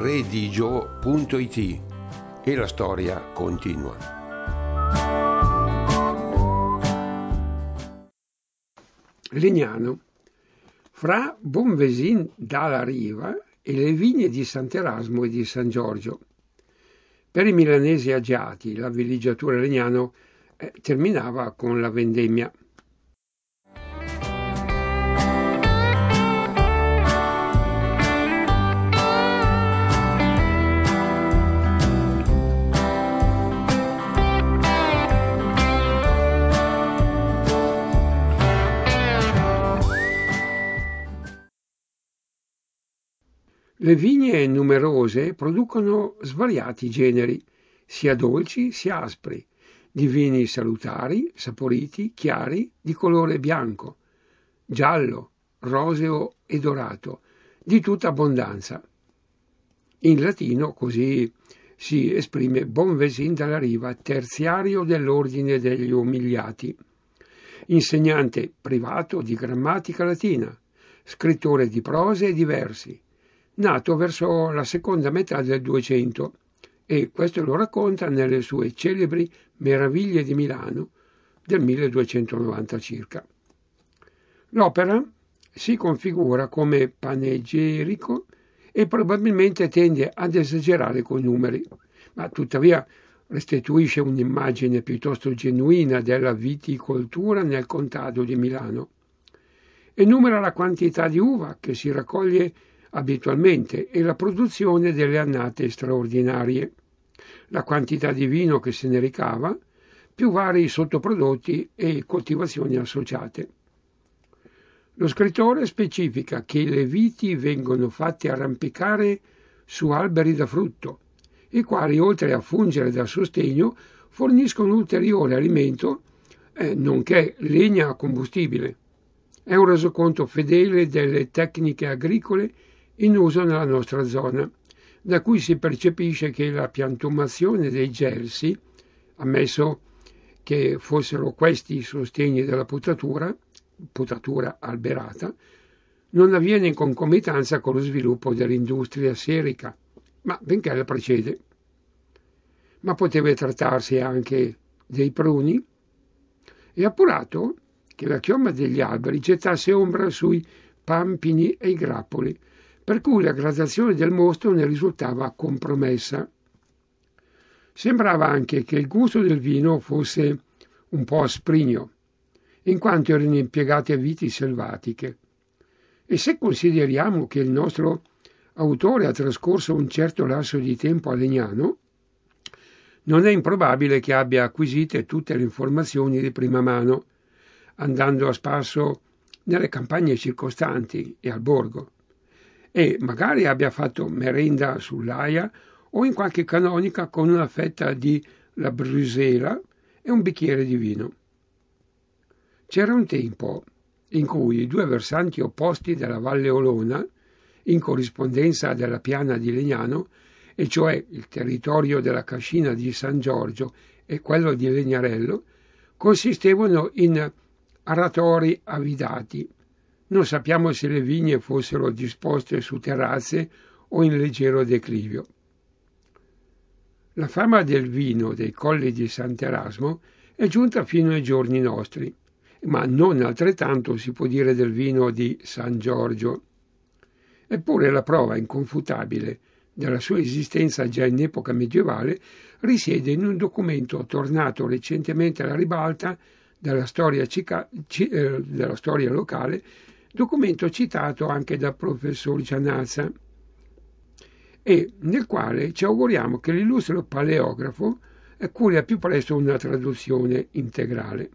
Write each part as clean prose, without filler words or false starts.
redigio.it e la storia continua. Legnano. Fra Bonvesin dalla Riva e le vigne di Sant'Erasmo e di San Giorgio. Per i milanesi agiati la villeggiatura Legnano terminava con la vendemmia. Le vigne numerose producono svariati generi, sia dolci sia aspri, di vini salutari, saporiti, chiari, di colore bianco, giallo, roseo e dorato, di tutta abbondanza. In latino così si esprime Bonvesin dalla Riva, terziario dell'ordine degli umiliati, insegnante privato di grammatica latina, scrittore di prose e di versi, nato verso la seconda metà del 200 e questo lo racconta nelle sue celebri Meraviglie di Milano del 1290 circa. L'opera si configura come panegirico e probabilmente tende ad esagerare coi numeri, ma tuttavia restituisce un'immagine piuttosto genuina della viticoltura nel contado di Milano. Enumera la quantità di uva che si raccoglie abitualmente e la produzione delle annate straordinarie, la quantità di vino che se ne ricava, più vari sottoprodotti e coltivazioni associate. Lo scrittore specifica che le viti vengono fatte arrampicare su alberi da frutto, i quali oltre a fungere da sostegno forniscono ulteriore alimento, nonché legna a combustibile. È un resoconto fedele delle tecniche agricole in uso nella nostra zona, da cui si percepisce che la piantumazione dei gelsi, ammesso che fossero questi i sostegni della potatura alberata, non avviene in concomitanza con lo sviluppo dell'industria serica, ma benché la precede. Ma poteva trattarsi anche dei pruni? È appurato che la chioma degli alberi gettasse ombra sui pampini e i grappoli, per cui la gradazione del mosto ne risultava compromessa. Sembrava anche che il gusto del vino fosse un po' asprigno, in quanto erano impiegate viti selvatiche. E se consideriamo che il nostro autore ha trascorso un certo lasso di tempo a Legnano, non è improbabile che abbia acquisite tutte le informazioni di prima mano, andando a spasso nelle campagne circostanti e al borgo, e magari abbia fatto merenda sull'aia o in qualche canonica con una fetta di la brusela e un bicchiere di vino. C'era un tempo in cui i due versanti opposti della Valle Olona, in corrispondenza della piana di Legnano, e cioè il territorio della cascina di San Giorgio e quello di Legnarello, consistevano in aratori avidati. Non sappiamo se le vigne fossero disposte su terrazze o in leggero declivio. La fama del vino dei colli di Sant'Erasmo è giunta fino ai giorni nostri, ma non altrettanto si può dire del vino di San Giorgio. Eppure la prova inconfutabile della sua esistenza già in epoca medievale risiede in un documento tornato recentemente alla ribalta della storia locale, documento citato anche dal professor Giannazza, e nel quale ci auguriamo che l'illustre paleografo curi al più presto una traduzione integrale.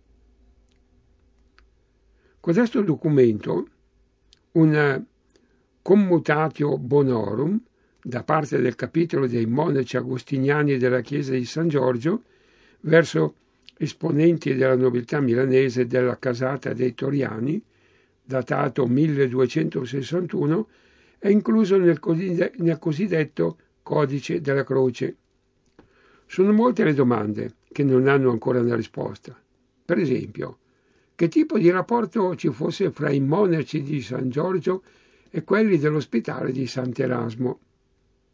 Codesto documento, un commutatio bonorum da parte del capitolo dei monaci agostiniani della chiesa di San Giorgio verso esponenti della nobiltà milanese della casata dei Toriani, datato 1261, è incluso nel cosiddetto Codice della Croce. Sono molte le domande che non hanno ancora una risposta. Per esempio, che tipo di rapporto ci fosse fra i monaci di San Giorgio e quelli dell'ospitale di Sant'Erasmo?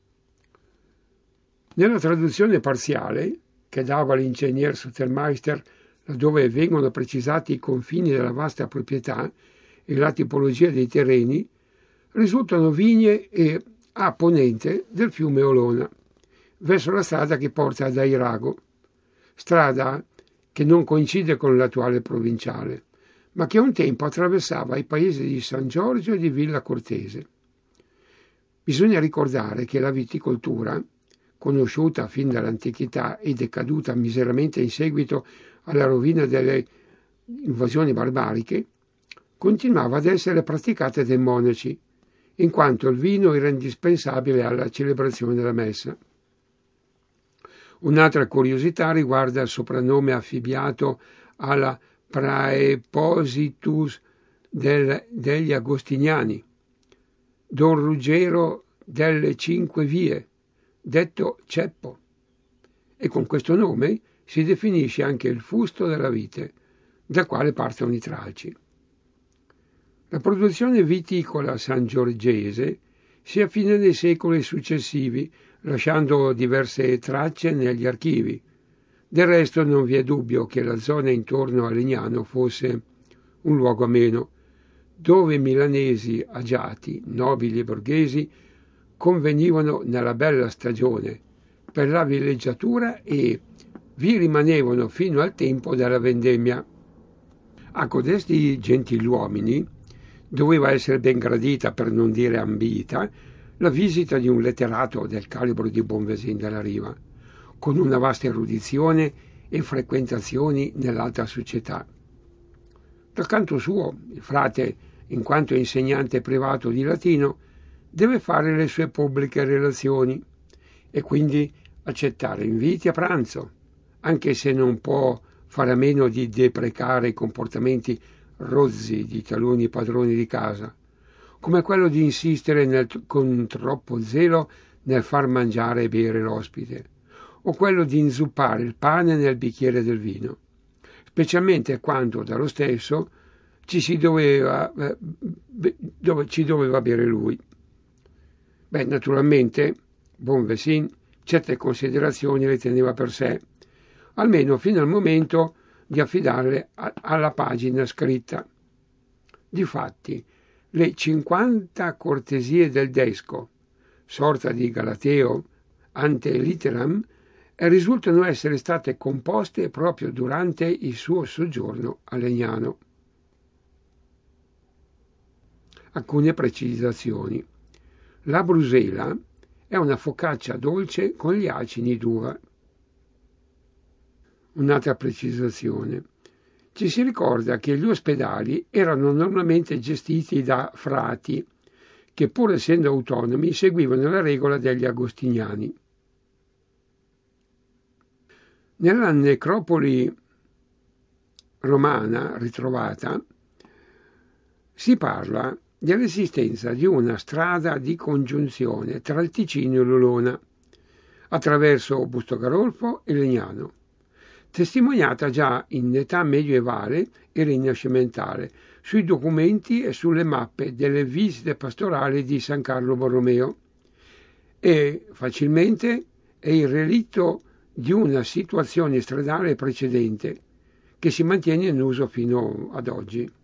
Nella traduzione parziale, che dava l'ingegner Sutermeister laddove vengono precisati i confini della vasta proprietà e la tipologia dei terreni, risultano vigne a ponente del fiume Olona, verso la strada che porta ad Airago, strada che non coincide con l'attuale provinciale, ma che un tempo attraversava i paesi di San Giorgio e di Villa Cortese. Bisogna ricordare che la viticoltura, conosciuta fin dall'antichità e decaduta miseramente in seguito alla rovina delle invasioni barbariche, continuava ad essere praticata dai monaci, in quanto il vino era indispensabile alla celebrazione della messa. Un'altra curiosità riguarda il soprannome affibbiato alla Praepositus degli Agostiniani, Don Ruggero delle Cinque Vie, detto Ceppo, e con questo nome si definisce anche il fusto della vite, dal quale partono i tralci. La produzione viticola sangiorgese si affina nei secoli successivi, lasciando diverse tracce negli archivi. Del resto non vi è dubbio che la zona intorno a Legnano fosse un luogo ameno, dove milanesi agiati, nobili e borghesi convenivano nella bella stagione per la villeggiatura e vi rimanevano fino al tempo della vendemmia. A codesti gentiluomini doveva essere ben gradita, per non dire ambita, la visita di un letterato del calibro di Bonvesin della Riva, con una vasta erudizione e frequentazioni nell'alta società. Dal canto suo, il frate, in quanto insegnante privato di latino, deve fare le sue pubbliche relazioni e quindi accettare inviti a pranzo, anche se non può fare a meno di deprecare i comportamenti rozzi di taluni padroni di casa, come quello di insistere con troppo zelo nel far mangiare e bere l'ospite, o quello di inzuppare il pane nel bicchiere del vino, specialmente quando dallo stesso ci doveva bere lui. Naturalmente, Bonvesin certe considerazioni le teneva per sé, almeno fino al momento di affidarle alla pagina scritta. Difatti, le 50 cortesie del Desco, sorta di Galateo ante litteram, risultano essere state composte proprio durante il suo soggiorno a Legnano. Alcune precisazioni. La brusela è una focaccia dolce con gli acini d'uva. Un'altra precisazione. Ci si ricorda che gli ospedali erano normalmente gestiti da frati, che pur essendo autonomi seguivano la regola degli agostiniani. Nella necropoli romana ritrovata si parla dell'esistenza di una strada di congiunzione tra il Ticino e l'Olona, attraverso Bustogarolfo e Legnano, testimoniata già in età medievale e rinascimentale sui documenti e sulle mappe delle visite pastorali di San Carlo Borromeo, e facilmente è il relitto di una situazione stradale precedente che si mantiene in uso fino ad oggi.